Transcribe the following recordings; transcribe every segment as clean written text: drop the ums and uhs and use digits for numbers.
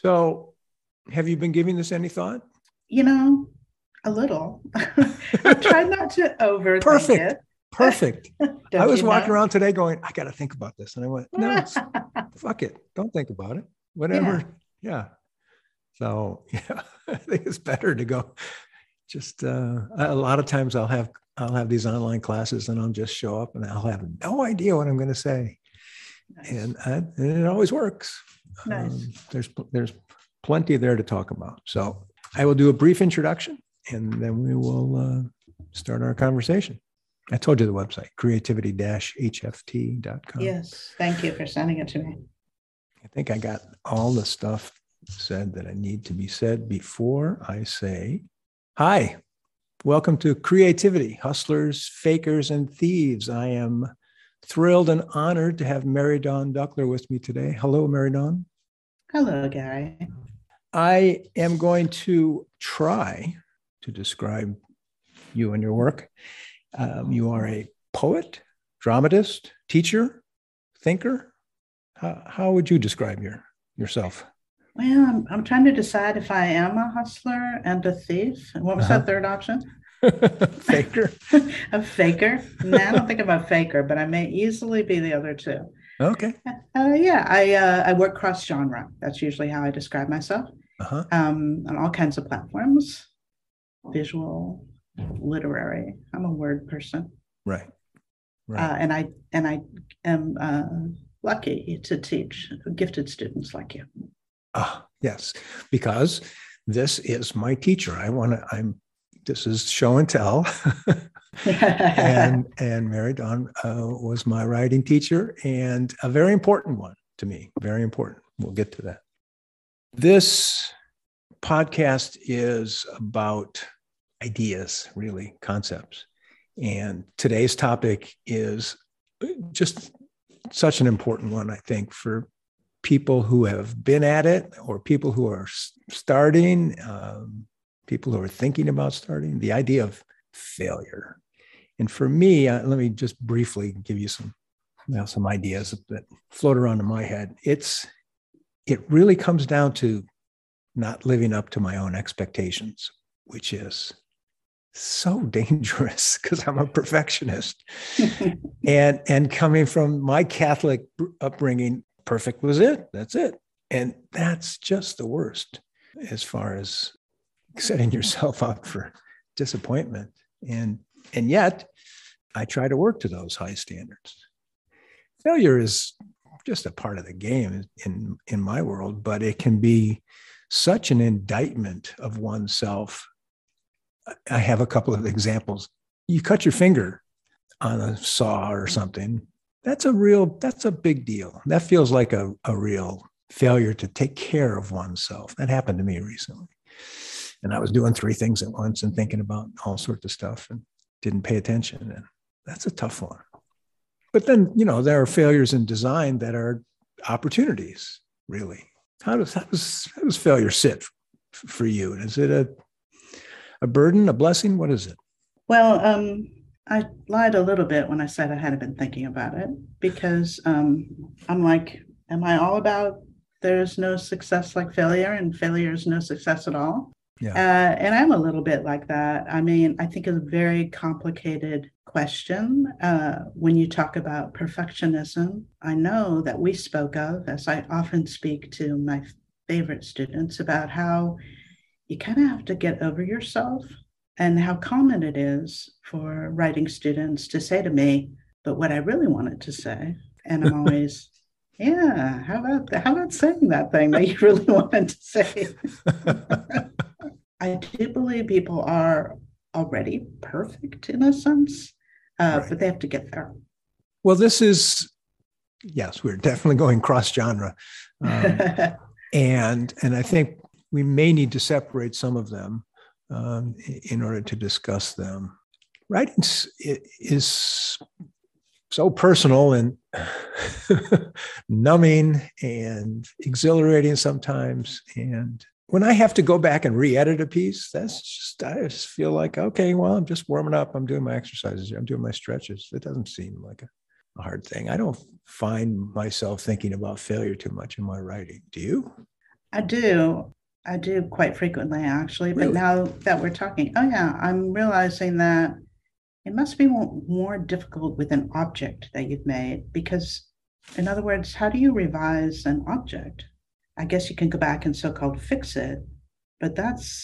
So, have you been giving this any thought? You know, a little. I've tried not to overthink Perfect. it. Perfect. I Don't was you walking know? around today going, I got to think about this. And I went, no, fuck it. Don't think about it. Whatever. Yeah, Yeah. So, yeah, I think it's better to go. Just a lot of times I'll have these online classes and I'll just show up and I'll have no idea what I'm going to say. nice, And it always works. nice. There's plenty there to talk about. So I will do a brief introduction and then we will start our conversation. I told you the website, creativity-hft.com. Yes, thank you for sending it to me. I think I got all the stuff said that I need to be said before I say, hi, welcome to Creativity, Hustlers, Fakers, and Thieves. I am thrilled and honored to have Mary Dawn Duckler with me today. Hello, Mary Dawn. Hello, Gary. I am going to try to describe you and your work. You are a poet, dramatist, teacher, thinker. How would you describe yourself? Well, I'm trying to decide if I am a hustler and a thief. And what was that third option? Faker. A faker? No, I don't think I'm a faker, but I may easily be the other two. Okay. Yeah, I work cross genre. That's usually how I describe myself. Uh-huh. On all kinds of platforms, visual, literary. I'm a word person. Right. Right. And I am lucky to teach gifted students like you. Yes, because this is my teacher. This is show and tell. and Mary Dawn was my writing teacher and a very important one to me. Very important. We'll get to that. This podcast is about ideas, really, concepts. And today's topic is just such an important one, I think, for people who have been at it or people who are starting, people who are thinking about starting, the idea of failure. And for me, let me just briefly give you some ideas that float around in my head. It really comes down to not living up to my own expectations, which is so dangerous because I'm a perfectionist. and coming from my Catholic upbringing, perfect was it. That's it. And that's just the worst as far as setting yourself up for disappointment. And yet I try to work to those high standards. Failure is just a part of the game in my world, but it can be such an indictment of oneself. I have a couple of examples. You cut your finger on a saw or something. That's a big deal. That feels like a real failure to take care of oneself. That happened to me recently. And I was doing 3 things at once and thinking about all sorts of stuff and didn't pay attention. And that's a tough one. But then, there are failures in design that are opportunities, really. How does failure sit for you? Is it a burden, a blessing? What is it? Well, I lied a little bit when I said I hadn't been thinking about it because I'm like, am I all about there's no success like failure and failure is no success at all? Yeah. And I'm a little bit like that. I mean, I think it's a very complicated question when you talk about perfectionism. I know that we spoke of, as I often speak to my favorite students, about how you kind of have to get over yourself and how common it is for writing students to say to me, but what I really wanted to say, and I'm always, yeah, how about saying that thing that you really wanted to say? I do believe people are already perfect in a sense, Right. but they have to get there. Well, yes, we're definitely going cross genre. And I think we may need to separate some of them in order to discuss them. Writing is so personal and numbing and exhilarating sometimes. And when I have to go back and re-edit a piece, I just feel like, okay, well, I'm just warming up. I'm doing my exercises. I'm doing my stretches. It doesn't seem like a hard thing. I don't find myself thinking about failure too much in my writing. Do you? I do. I do quite frequently, actually. But Really? now that we're talking, oh, yeah, I'm realizing that it must be more difficult with an object that you've made because, in other words, how do you revise an object? I guess you can go back and so-called fix it, but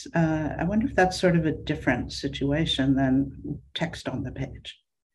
I wonder if that's sort of a different situation than text on the page.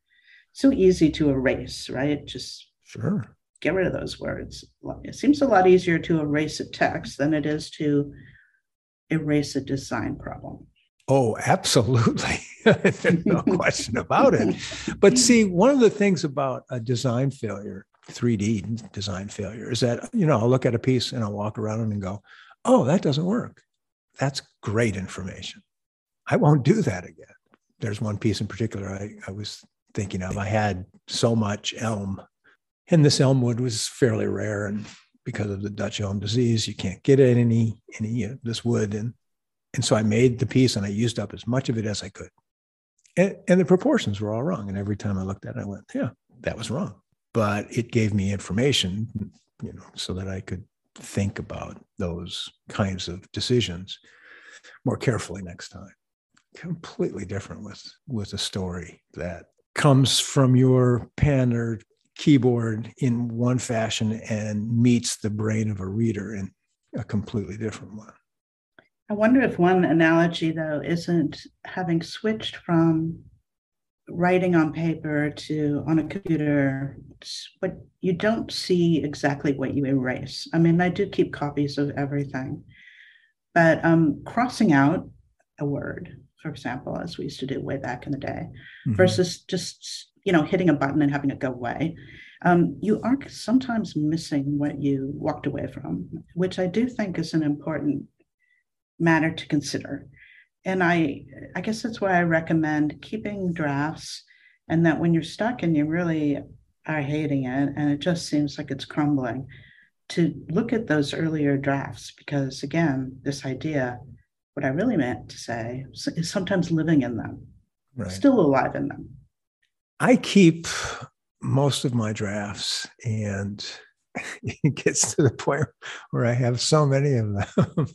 So easy to erase, right? Just Sure. get rid of those words. It seems a lot easier to erase a text than it is to erase a design problem. Oh, absolutely. There's no question about it. But see, one of the things about a design failure, 3D design failure, is that, I'll look at a piece and I'll walk around it and go, oh, that doesn't work. That's great information. I won't do that again. There's one piece in particular I was thinking of. I had so much elm, and this elm wood was fairly rare. And because of the Dutch elm disease, you can't get any of this wood. And so I made the piece and I used up as much of it as I could. And the proportions were all wrong. And every time I looked at it, I went, yeah, that was wrong. But it gave me information, so that I could think about those kinds of decisions more carefully next time. Completely different with a story that comes from your pen or keyboard in one fashion and meets the brain of a reader in a completely different one. I wonder if one analogy, though, isn't having switched from writing on paper to on a computer, but you don't see exactly what you erase. I mean, I do keep copies of everything, but crossing out a word, for example, as we used to do way back in the day, versus just, hitting a button and having it go away. You are sometimes missing what you walked away from, which I do think is an important matter to consider. And I guess that's why I recommend keeping drafts, and that when you're stuck and you really are hating it and it just seems like it's crumbling, to look at those earlier drafts, because again, this idea, what I really meant to say is sometimes living in them, right, still alive in them. I keep most of my drafts, and it gets to the point where I have so many of them.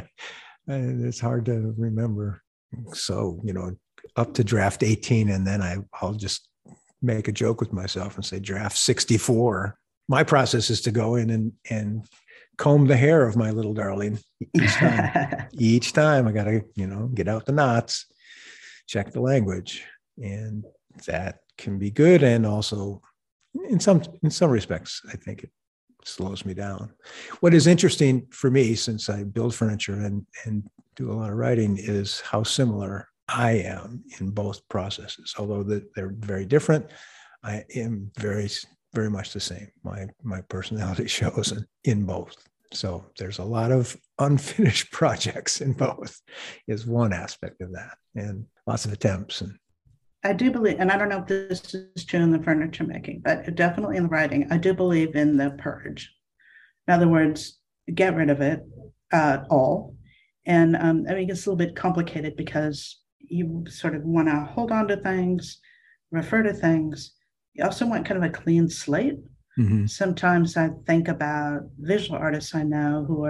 And it's hard to remember. So, up to draft 18, and then I'll just make a joke with myself and say draft 64. My process is to go in and comb the hair of my little darling each time. Each time I got to, get out the knots, check the language. And that can be good. And also in some respects, I think it slows me down. What is interesting for me, since I build furniture and do a lot of writing, is how similar I am in both processes. Although they're very different, I am very, very much the same. My personality shows in both. So there's a lot of unfinished projects in both, is one aspect of that, and lots of attempts. And I do believe, and I don't know if this is true in the furniture making, but definitely in the writing, I do believe in the purge. In other words, get rid of it all. And I mean, it's a little bit complicated because you sort of want to hold on to things, refer to things. You also want kind of a clean slate. Mm-hmm. Sometimes I think about visual artists I know who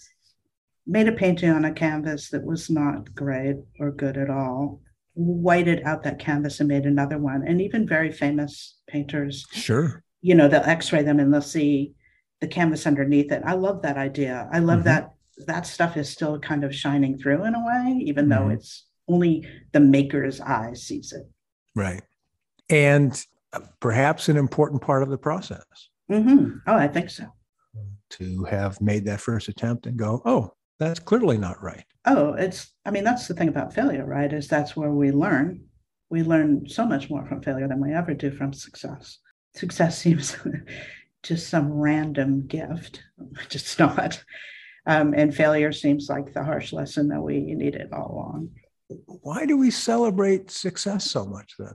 made a painting on a canvas that was not great or good at all, whited out that canvas and made another one. And even very famous painters, sure, they'll x-ray them and they'll see the canvas underneath it. I love that idea. I love that stuff is still kind of shining through in a way, even though it's only the maker's eye sees it. Right. And perhaps an important part of the process. Mm-hmm. Oh, I think so. To have made that first attempt and go, oh, that's clearly not right. Oh, that's the thing about failure, right? Is that's where we learn. We learn so much more from failure than we ever do from success. Success seems just some random gift, which it's not. And failure seems like the harsh lesson that we needed all along. Why do we celebrate success so much then?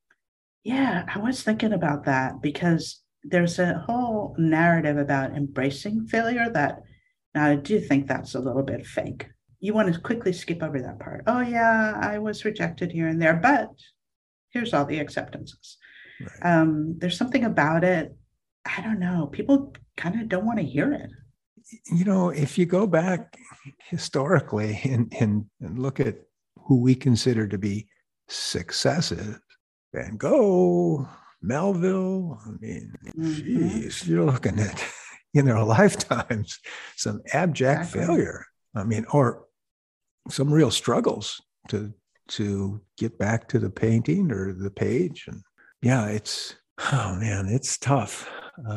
Yeah, I was thinking about that because there's a whole narrative about embracing failure that now I do think that's a little bit fake. You want to quickly skip over that part. Oh, yeah, I was rejected here and there, but here's all the acceptances. Right. There's something about it. I don't know. People kind of don't want to hear it. if you go back historically and look at who we consider to be successes, Van Gogh, Melville, I mean, geez, you're looking at, in their lifetimes, some abject failure. I mean, or some real struggles to get back to the painting or the page. And yeah, it's tough.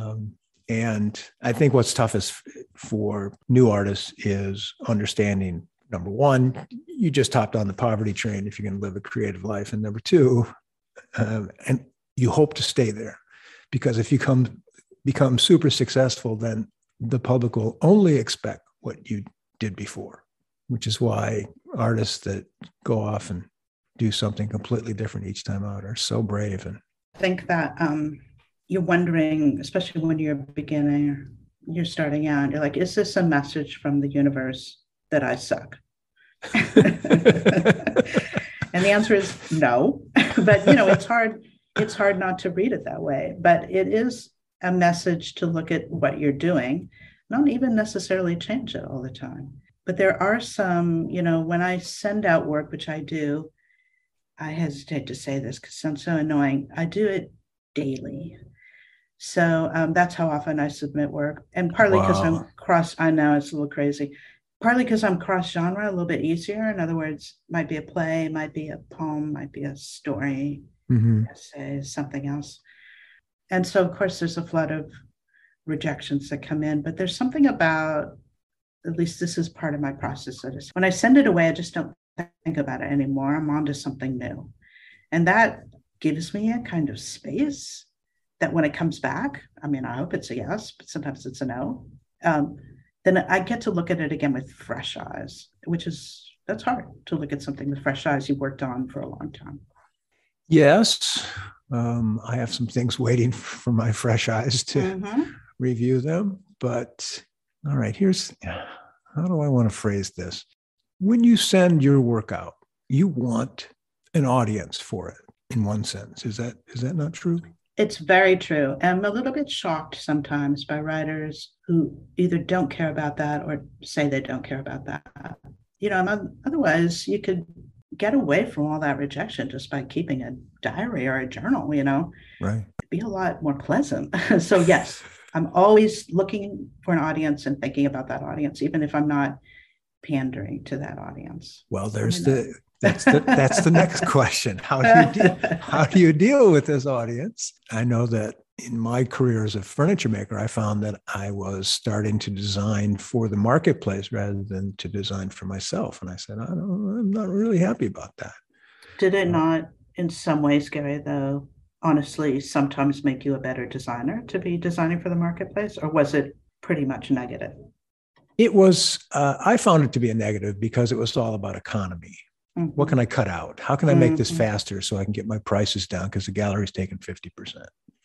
And I think what's toughest for new artists is understanding, number one, you just hopped on the poverty train if you're going to live a creative life. And number two, and you hope to stay there, because if you become super successful, then the public will only expect what you did before, which is why artists that go off and do something completely different each time out are so brave. And I think that you're wondering, especially when you're a beginner, you're starting out, you're like, is this a message from the universe that I suck? And the answer is no. But it's hard not to read it that way. But it is a message to look at what you're doing, not even necessarily change it all the time. But there are some, when I send out work, which I do, I hesitate to say this because it sounds so annoying. I do it daily. So that's how often I submit work. And partly because I know it's a little crazy, partly because I'm cross-genre, a little bit easier. In other words, might be a play, might be a poem, might be a story, essay, something else. And so, of course, there's a flood of rejections that come in. But there's something about, at least this is part of my process, when I send it away, I just don't think about it anymore. I'm on to something new. And that gives me a kind of space that when it comes back, I mean, I hope it's a yes, but sometimes it's a no. Then I get to look at it again with fresh eyes, that's hard to look at something with fresh eyes you've worked on for a long time. Yes. I have some things waiting for my fresh eyes to review them. But all right, how do I want to phrase this? When you send your work out, you want an audience for it, in one sense. Is that not true? It's very true. I'm a little bit shocked sometimes by writers who either don't care about that or say they don't care about that. Otherwise you could get away from all that rejection just by keeping a diary or a journal, Right. It'd be a lot more pleasant. So yes, I'm always looking for an audience and thinking about that audience, even if I'm not pandering to that audience. Well, that's the next question. How do you deal with this audience? I know that in my career as a furniture maker, I found that I was starting to design for the marketplace rather than to design for myself. And I said, I'm not really happy about that. Did it not, in some ways, Gary, though, honestly, sometimes make you a better designer to be designing for the marketplace? Or was it pretty much negative? It was, I found it to be a negative because it was all about economy. What can I cut out? How can I make this faster so I can get my prices down because the gallery's taking 50%?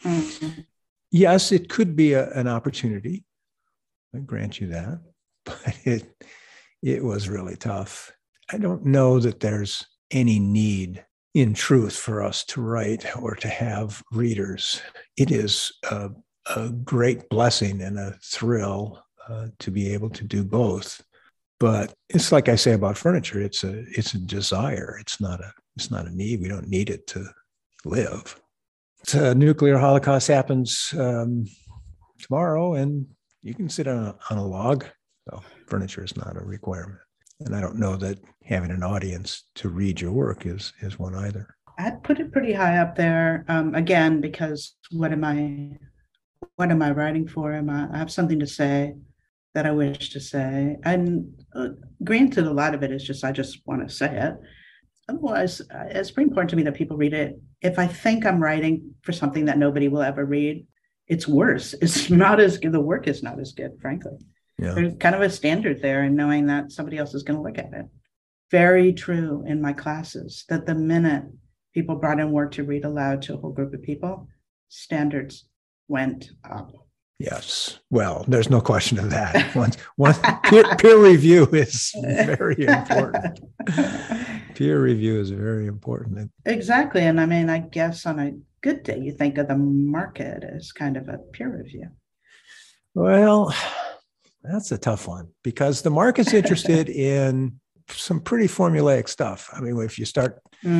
Yes, it could be an opportunity. I grant you that, but it was really tough. I don't know that there's any need in truth for us to write or to have readers. It is a great blessing and a thrill to be able to do both. But it's like I say about furniture, it's a desire. It's not a need. We don't need it to live. The nuclear holocaust happens tomorrow, and you can sit on a log. So furniture is not a requirement. And I don't know that having an audience to read your work is one either. I'd put it pretty high up there, again, because what am I writing for? I have something to say that I wish to say. And granted, a lot of it is I just want to say it. Otherwise, it's pretty important to me that people read it. If I think I'm writing for something that nobody will ever read, it's worse. It's not as good. The work is not as good, frankly. Yeah. There's kind of a standard there in knowing that somebody else is going to look at it. Very true in my classes that the minute people brought in work to read aloud to a whole group of people, standards went up. Yes. Well, there's no question of that. Peer review is very important. Peer review is very important. Exactly. And I mean, I guess on a good day, you think of the market as kind of a peer review. Well, That's a tough one because the market's interested in some pretty formulaic stuff. I mean, if you start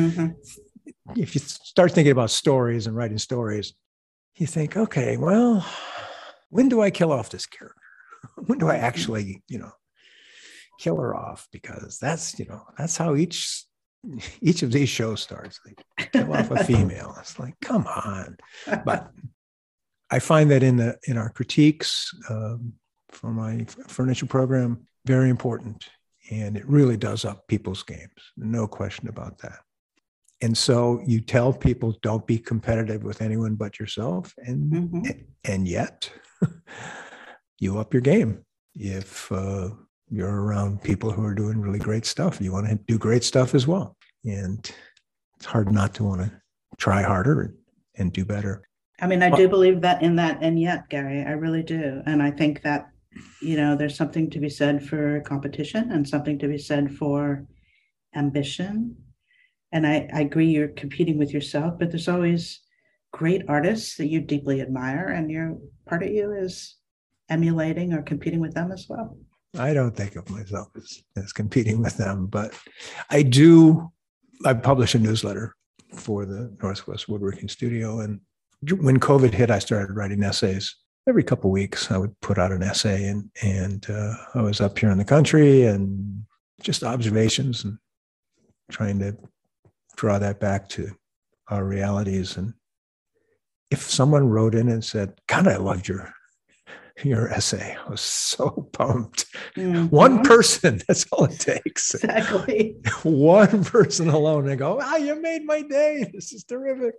thinking about stories and writing stories, you think, okay, well, when do I kill off this character? When do I actually, kill her off? Because that's how each of these shows starts. They kill off a female. It's like, come on. But I find that in our critiques for my furniture program, very important. And it really does up people's games. No question about that. And so you tell people, don't be competitive with anyone but yourself. And yet you up your game. If you're around people who are doing really great stuff, you want to do great stuff as well. And it's hard not to want to try harder and do better. I mean, I do believe that in that, and yet, Gary, I really do. And I think that, there's something to be said for competition and something to be said for ambition. And I agree, you're competing with yourself, but there's always great artists that you deeply admire, and part of you is emulating or competing with them as well. I don't think of myself as competing with them, but I publish a newsletter for the Northwest Woodworking Studio. And when COVID hit, I started writing essays. Every couple of weeks, I would put out an essay, and I was up here in the country and just observations and trying to draw that back to our realities. And if someone wrote in and said, God, I loved your essay, I was so pumped. One person, that's all it takes. Exactly. One person alone, and go, you made my day. This is terrific.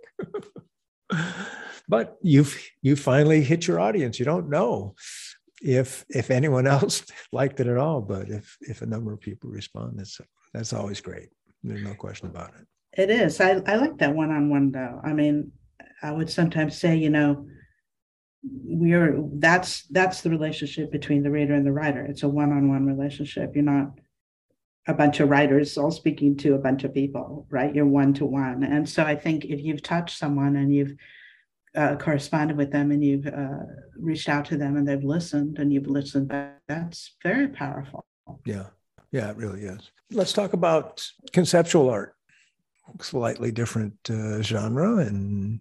But you finally hit your audience. You don't know if anyone else liked it at all, but if a number of people respond, that's always great. There's no question about it. It is. I like that one-on-one though. I mean, I would sometimes say, that's the relationship between the reader and the writer. It's a one-on-one relationship. You're not a bunch of writers all speaking to a bunch of people, right? You're one-to-one. And so I think if you've touched someone and you've corresponded with them and you've reached out to them and they've listened and you've listened back, that's very powerful. Yeah, it really is. Let's talk about conceptual art. Slightly different genre and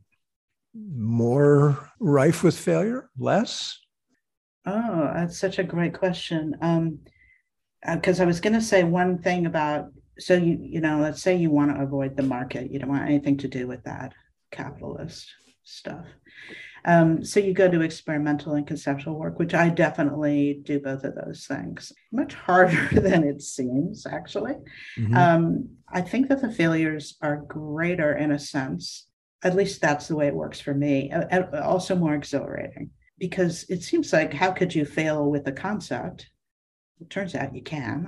more rife with failure, less? Oh, that's such a great question. Because I was going to say one thing about, so let's say you want to avoid the market. You don't want anything to do with that capitalist stuff. So you go to experimental and conceptual work, which I definitely do both of those things. Much harder than it seems, actually. I think that the failures are greater in a sense. At least that's the way it works for me. Also more exhilarating, because it seems like, how could you fail with a concept? It turns out you can.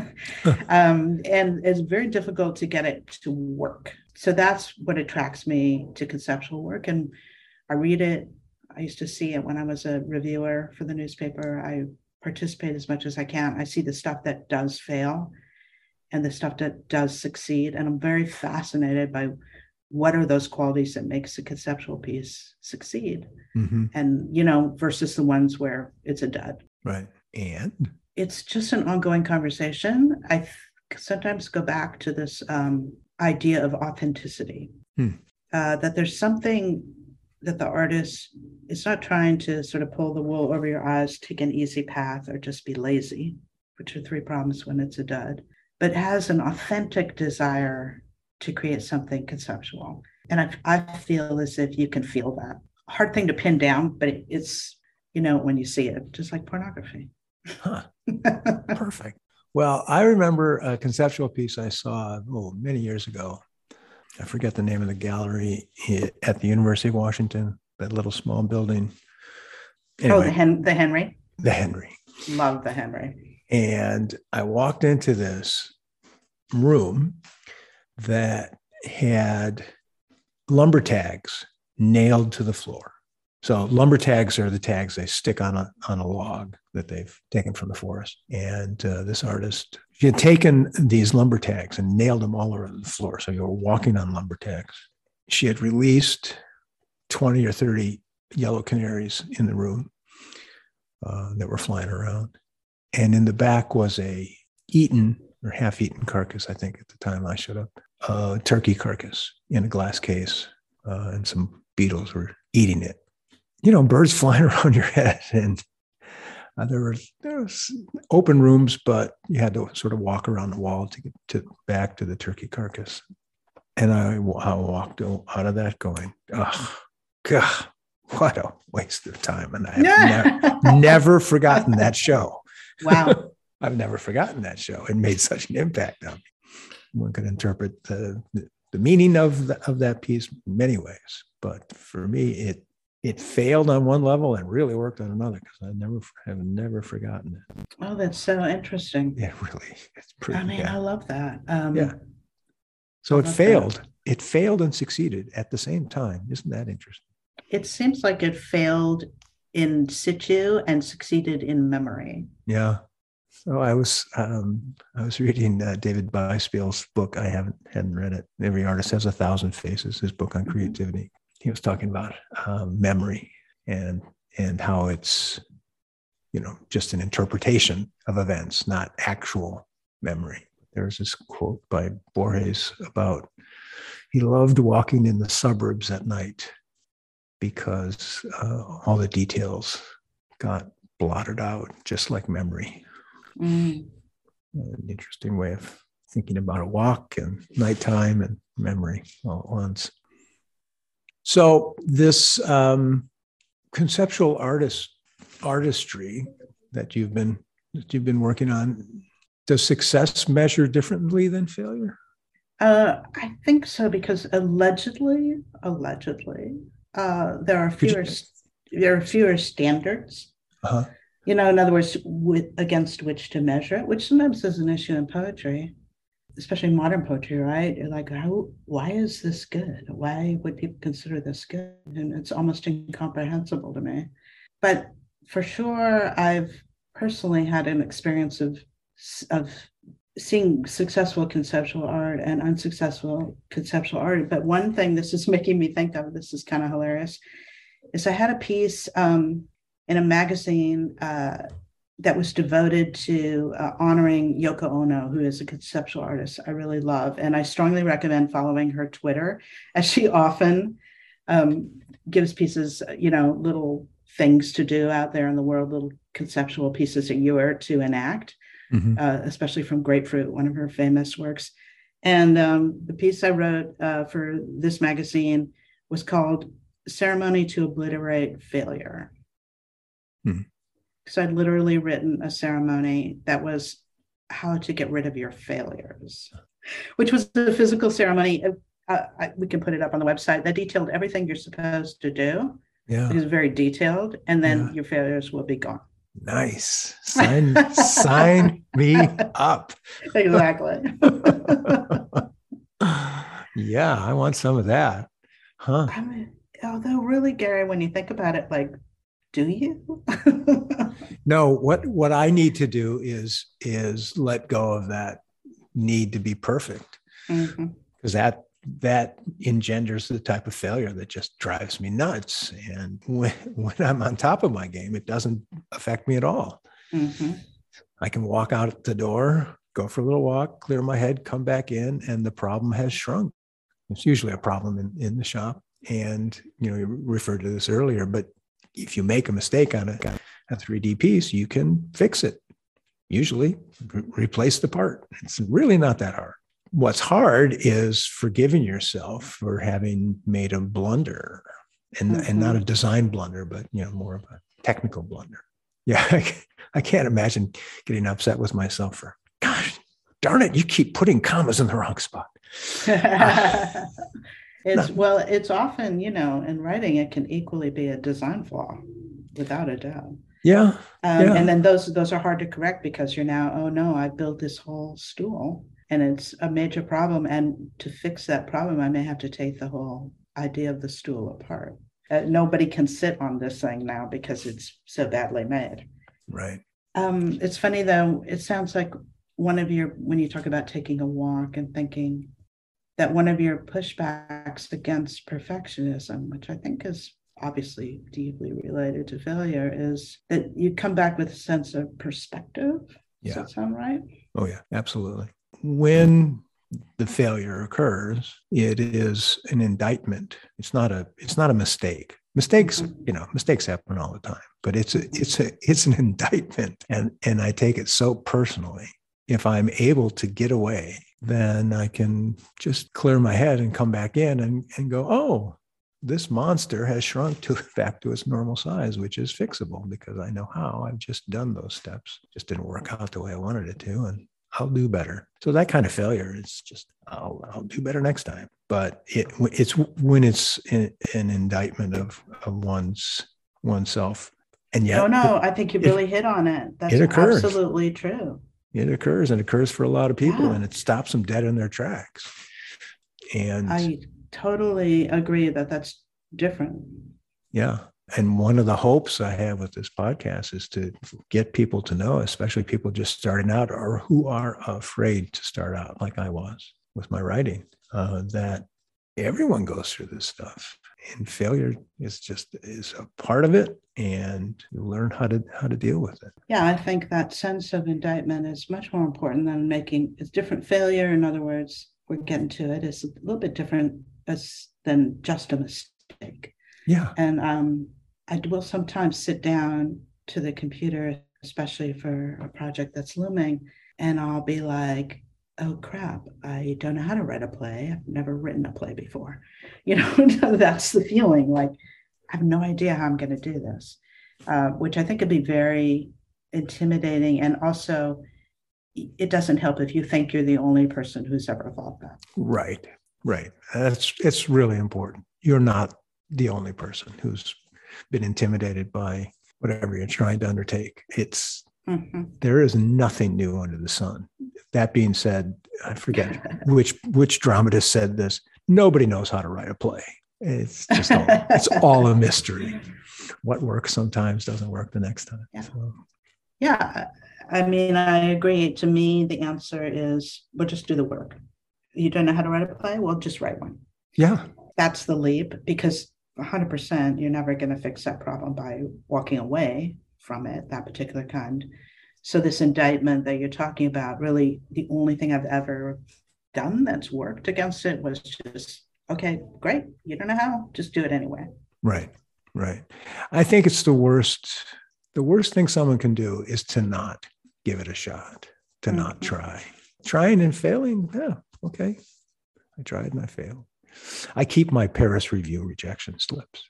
And it's very difficult to get it to work. So that's what attracts me to conceptual work. And I read it. I used to see it when I was a reviewer for the newspaper. I participate as much as I can. I see the stuff that does fail and the stuff that does succeed. And I'm very fascinated by what are those qualities that makes a conceptual piece succeed. And, versus the ones where it's a dud. Right. And it's just an ongoing conversation. I sometimes go back to this idea of authenticity, that there's something that the artist is not trying to sort of pull the wool over your eyes, take an easy path, or just be lazy, which are 3 problems when it's a dud, but has an authentic desire to create something conceptual. And I feel as if you can feel that. Hard thing to pin down, but it's, when you see it, just like pornography. Huh. Perfect. Well, I remember a conceptual piece I saw many years ago. I forget the name of the gallery at the University of Washington, that little small building. Anyway, the Henry. The Henry. Love the Henry. And I walked into this room that had lumber tags nailed to the floor. So lumber tags are the tags they stick on a log that they've taken from the forest. And this artist, she had taken these lumber tags and nailed them all over the floor. So you were walking on lumber tags. She had released 20 or 30 yellow canaries in the room. that were flying around. And in the back was a eaten or half-eaten carcass, I think at the time I showed up, turkey carcass in a glass case, and some beetles were eating it. Birds flying around your head, and there was open rooms, but you had to sort of walk around the wall to get back to the turkey carcass. And I walked out of that going, oh, God, what a waste of time. And I have never forgotten that show. Wow. I've never forgotten that show. It made such an impact on me. One could interpret the meaning of that piece in many ways. But for me, it failed on one level and really worked on another, because I have never forgotten it. Oh, that's so interesting. Yeah, really. It's pretty. I mean, I love that. Yeah. So it failed. It failed and succeeded at the same time. Isn't that interesting? It seems like it failed in situ and succeeded in memory. Yeah. So I was reading David Byspiel's book. I hadn't read it. Every Artist Has 1,000 Faces, his book on creativity. Mm-hmm. He was talking about memory and how it's, just an interpretation of events, not actual memory. There's this quote by Borges about he loved walking in the suburbs at night because all the details got blotted out, just like memory. Mm. An interesting way of thinking about a walk and nighttime and memory all at once. So this conceptual artistry that you've been working on, does success measure differently than failure? I think so, because allegedly, there are fewer standards. Uh-huh. In other words, against which to measure it, which sometimes is an issue in poetry, especially modern poetry, right? You're like, why is this good? Why would people consider this good? And it's almost incomprehensible to me. But for sure, I've personally had an experience of seeing successful conceptual art and unsuccessful conceptual art. But one thing this is making me think of, this is kind of hilarious, is I had a piece in a magazine that was devoted to honoring Yoko Ono, who is a conceptual artist I really love. And I strongly recommend following her Twitter, as she often gives pieces, little things to do out there in the world, little conceptual pieces that you are to enact, mm-hmm. Especially from Grapefruit, one of her famous works. And the piece I wrote for this magazine was called Ceremony to Obliterate Failure. Mm-hmm. So I'd literally written a ceremony that was how to get rid of your failures, which was the physical ceremony. We can put it up on the website that detailed everything you're supposed to do. Yeah. It was very detailed. And then your failures will be gone. Nice. Sign me up. Exactly. Yeah, I want some of that. Huh? I mean, although really, Gary, when you think about it, like, do you? No, what I need to do is let go of that need to be perfect. Mm-hmm. Because that engenders the type of failure that just drives me nuts. And when I'm on top of my game, it doesn't affect me at all. Mm-hmm. I can walk out the door, go for a little walk, clear my head, come back in, and the problem has shrunk. It's usually a problem in the shop. And, you referred to this earlier, but if you make a mistake on a 3D piece, you can fix it. Usually replace the part. It's really not that hard. What's hard is forgiving yourself for having made a blunder, and not a design blunder, but more of a technical blunder. Yeah, I can't imagine getting upset with myself for, gosh, darn it, you keep putting commas in the wrong spot. It's often, in writing, it can equally be a design flaw, without a doubt. Yeah. And then those are hard to correct, because you're now, oh no, I built this whole stool and it's a major problem. And to fix that problem, I may have to take the whole idea of the stool apart. Nobody can sit on this thing now because it's so badly made. Right. It's funny though, it sounds like when you talk about taking a walk and thinking, that one of your pushbacks against perfectionism, which I think is obviously deeply related to failure, is that you come back with a sense of perspective. Does that sound right? Oh, yeah, absolutely. When the failure occurs, it is an indictment. It's not a mistake. Mistakes, mistakes happen all the time, but it's an indictment. And I take it so personally. If I'm able to get away, then I can just clear my head and come back in and go, oh, this monster has shrunk back to its normal size, which is fixable because I know how. I've just done those steps. Just didn't work out the way I wanted it to, and I'll do better. So that kind of failure is just, I'll do better next time. But it's when it's an indictment of oneself. And yet, no, I think you really hit on it. That's absolutely true. It occurs, and it occurs for a lot of people, and it stops them dead in their tracks. And I totally agree that that's different. Yeah. And one of the hopes I have with this podcast is to get people to know, especially people just starting out or who are afraid to start out, like I was with my writing, that everyone goes through this stuff, and failure is a part of it, and you learn how to deal with it. Yeah, I think that sense of indictment is much more important than it's different. Failure, in other words, we're getting to it, is a little bit different than just a mistake. Yeah. And I will sometimes sit down to the computer, especially for a project that's looming, and I'll be like, oh crap, I don't know how to write a play. I've never written a play before. That's the feeling, like I have no idea how I'm going to do this, which I think could be very intimidating. And also, it doesn't help if you think you're the only person who's ever thought that. Right. It's really important. You're not the only person who's been intimidated by whatever you're trying to undertake. There is nothing new under the sun. That being said, I forget which dramatist said this. Nobody knows how to write a play. It's just it's all a mystery. What works sometimes doesn't work the next time. Yeah. Yeah. I mean, I agree. To me, the answer is, we'll just do the work. You don't know how to write a play? Well, just write one. Yeah. That's the leap, because 100%, you're never going to fix that problem by walking away from it, that particular kind. So this indictment that you're talking about, really the only thing I've ever done that's worked against it was just, okay, great. You don't know how, just do it anyway. Right. I think it's the worst thing someone can do is to not give it a shot, to not try. Trying and failing, yeah, okay. I tried and I failed. I keep my Paris Review rejection slips.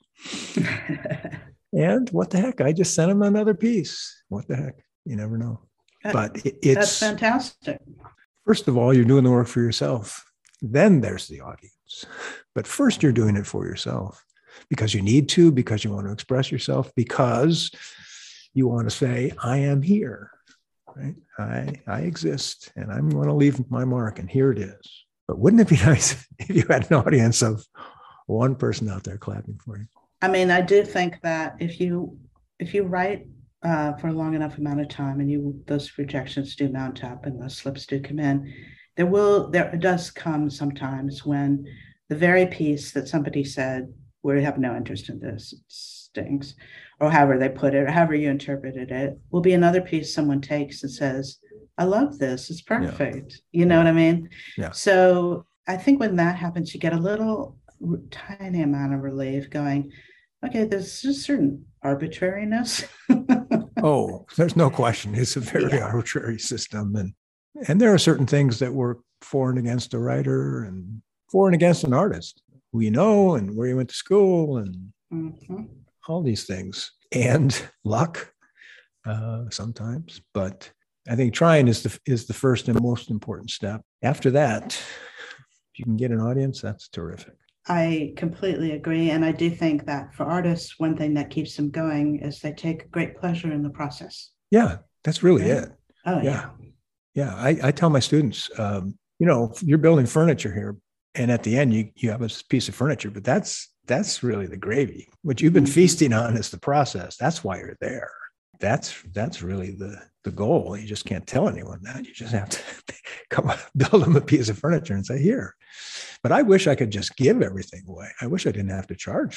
And what the heck? I just sent them another piece. What the heck? You never know. But that's fantastic. First of all, you're doing the work for yourself. Then there's the audience. But first, you're doing it for yourself because you need to, because you want to express yourself, because you want to say, I am here. Right? I exist, and I'm going to leave my mark, and here it is. But wouldn't it be nice if you had an audience of one person out there clapping for you? I mean, I do think that if you write for a long enough amount of time, and those rejections do mount up and those slips do come in, there does come sometimes when the very piece that somebody said, we have no interest in this, it stinks, or however they put it, or however you interpreted it, will be another piece someone takes and says, I love this, it's perfect. You know what I mean? Yeah. So I think when that happens, you get a little tiny amount of relief going, okay, there's a certain arbitrariness. Oh, there's no question. It's a very arbitrary system. And there are certain things that work for and against a writer and for and against an artist who you know and where you went to school and all these things. And luck sometimes. But I think trying is the first and most important step. After that, if you can get an audience, that's terrific. I completely agree. And I do think that for artists, one thing that keeps them going is they take great pleasure in the process. Yeah, that's really it. Oh, yeah. Yeah, I tell my students, you're building furniture here, and at the end, you have a piece of furniture, but that's really the gravy. What you've been feasting on is the process. That's why you're there. That's really the goal. You just can't tell anyone that. You just have to build them a piece of furniture and say, here. But I wish I could just give everything away. I wish I didn't have to charge for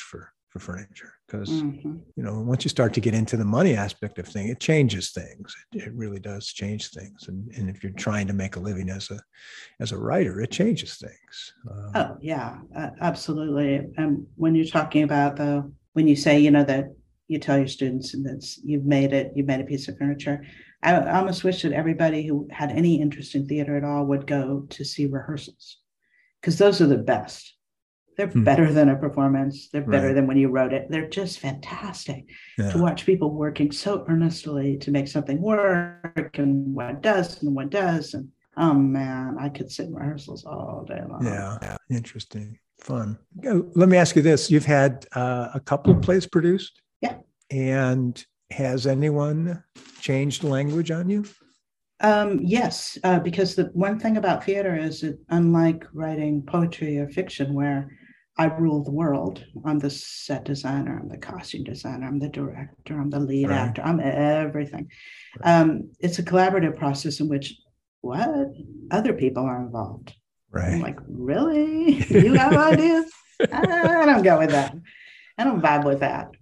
for furniture because, Mm-hmm. once you start to get into the money aspect of things, it changes things. It really does change things. And if you're trying to make a living as a writer, it changes things. Oh, yeah, absolutely. And when you're talking about when you say, that you tell your students and that you've made a piece of furniture, I almost wish that everybody who had any interest in theater at all would go to see rehearsals, because those are the best. They're better than a performance. They're better than when you wrote it. They're just fantastic to watch people working so earnestly to make something work, and what does and what does. And oh man, I could sit in rehearsals all day long. Yeah. Interesting. Fun. Let me ask you this. You've had a couple of plays produced. Yeah. And has anyone changed language on you? Yes, because the one thing about theater is that unlike writing poetry or fiction where I rule the world, I'm the set designer, I'm the costume designer, I'm the director, I'm the lead actor, I'm everything. It's a collaborative process in which other people are involved. Right. I'm like, really? You have ideas? I don't go with that. I don't vibe with that.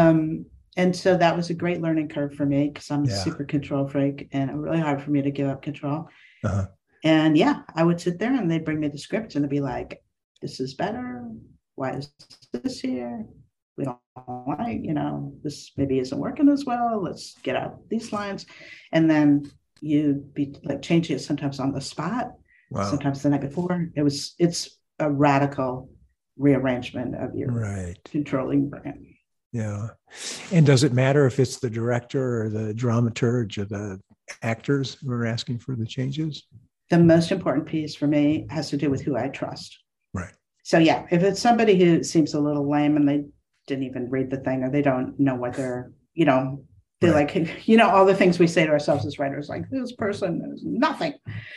And so that was a great learning curve for me because I'm a super control freak, and it was really hard for me to give up control. Uh-huh. And I would sit there and they'd bring me the script and they'd be like, this is better. Why is this here? We don't like, this maybe isn't working as well. Let's get out these lines. And then you'd be like changing it sometimes on the spot, sometimes the night before. It's a radical rearrangement of your controlling brain. Yeah. And does it matter if it's the director or the dramaturge or the actors who are asking for the changes? The most important piece for me has to do with who I trust. Right. So if it's somebody who seems a little lame and they didn't even read the thing, or they don't know what they're, they're like, all the things we say to ourselves as writers, like this person is nothing.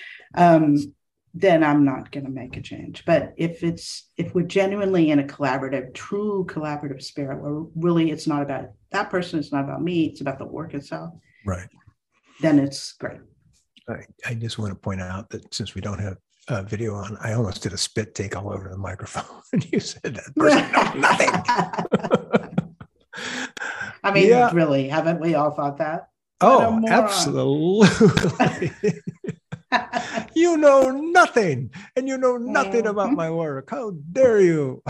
Then I'm not going to make a change. But if we're genuinely in a true collaborative spirit, where really it's not about that person, it's not about me, it's about the work itself. Right. Then it's great. I just want to point out that since we don't have video on, I almost did a spit take all over the microphone. And you said that person knows nothing. I mean, really, haven't we all thought that? Oh, absolutely. You know nothing, and you know nothing about my work. How dare you?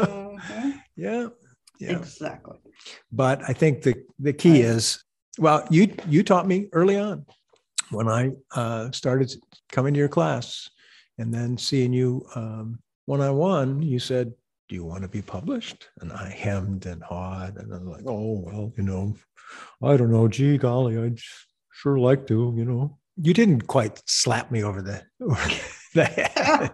Yeah, exactly. But I think the key is, you taught me early on when I started coming to your class, and then seeing you one-on-one. You said, "Do you want to be published?" And I hemmed and hawed, and I'm like, "Oh well, I don't know. Gee golly, I'd sure like to, You didn't quite slap me over the head.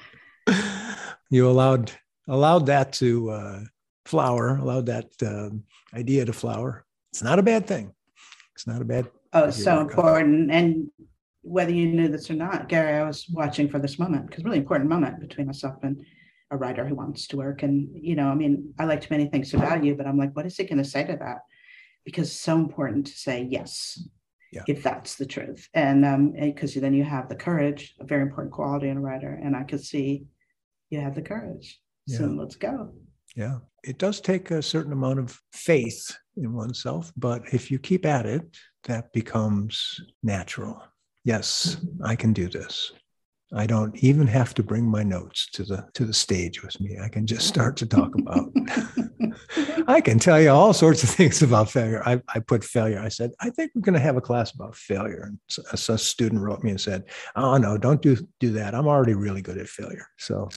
You allowed that to flower, allowed that idea to flower. It's not a bad thing. It's not a bad. Oh, it's so important. And whether you knew this or not, Gary, I was watching for this moment, because really important moment between myself and a writer who wants to work. And, I liked many things about you, but I'm like, what is he going to say to that? Because it's so important to say yes. Yeah. If that's the truth. And because then you have the courage, a very important quality in a writer. And I could see you have the courage. So let's go. Yeah. It does take a certain amount of faith in oneself, but if you keep at it, that becomes natural. Yes, I can do this. I don't even have to bring my notes to the stage with me. I can just start to talk about. I can tell you all sorts of things about failure. I put failure. I said, I think we're going to have a class about failure. And so a student wrote me and said, "Oh no, don't do that. I'm already really good at failure." So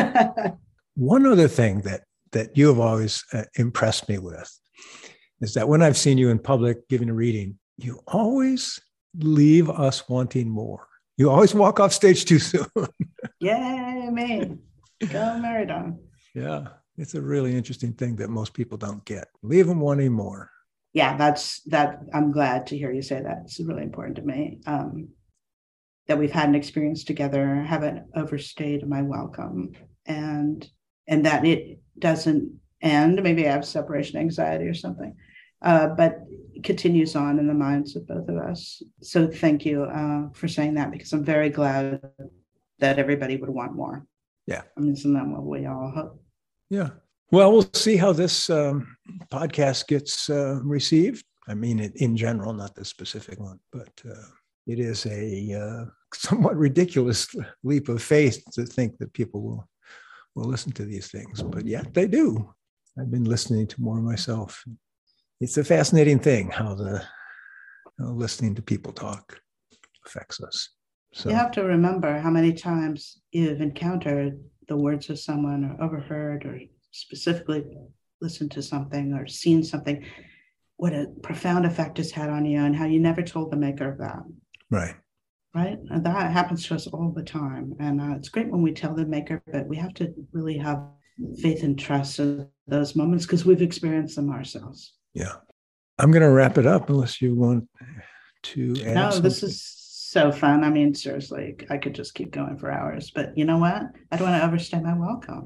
one other thing that you have always impressed me with is that when I've seen you in public giving a reading, you always leave us wanting more. You always walk off stage too soon. Yay, me. Go Meridon. Yeah, it's a really interesting thing that most people don't get. Leave them wanting more. Yeah, that. I'm glad to hear you say that. It's really important to me that we've had an experience together, haven't overstayed my welcome, and that it doesn't end. Maybe I have separation anxiety or something, but it continues on in the minds of both of us. So thank you for saying that, because I'm very glad that everybody would want more. Yeah. I mean, isn't that what we all hope? Yeah. Well, we'll see how this podcast gets received. I mean, in general, not this specific one, but it is a somewhat ridiculous leap of faith to think that people will listen to these things, but yet they do. I've been listening to more myself. It's a fascinating thing how listening to people talk affects us. So you have to remember how many times you've encountered the words of someone or overheard or specifically listened to something or seen something, what a profound effect it's had on you and how you never told the maker of that. Right. Right. And that happens to us all the time. And it's great when we tell the maker, but we have to really have faith and trust in those moments because we've experienced them ourselves. Yeah. I'm going to wrap it up unless you want to add something. This is so fun. I mean, seriously, I could just keep going for hours, but you know what? I don't want to overstay my welcome.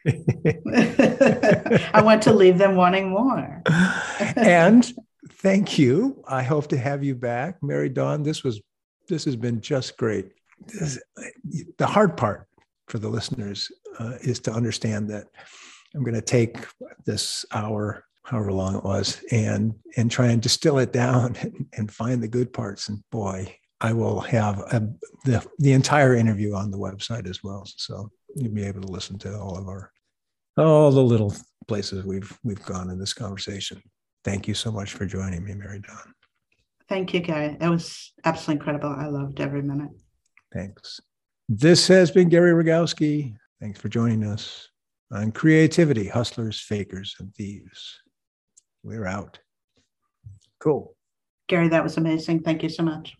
I want to leave them wanting more. And thank you. I hope to have you back, Mary Dawn. This has been just great. The hard part for the listeners is to understand that I'm going to take this hour, however long it was, and try and distill it down and find the good parts. And boy, I will have the entire interview on the website as well. So you'll be able to listen to all the little places we've gone in this conversation. Thank you so much for joining me, Mary Dawn. Thank you, Gary. It was absolutely incredible. I loved every minute. Thanks. This has been Gary Rogowski. Thanks for joining us on Creativity, Hustlers, Fakers, and Thieves. We're out. Cool. Gary, that was amazing. Thank you so much.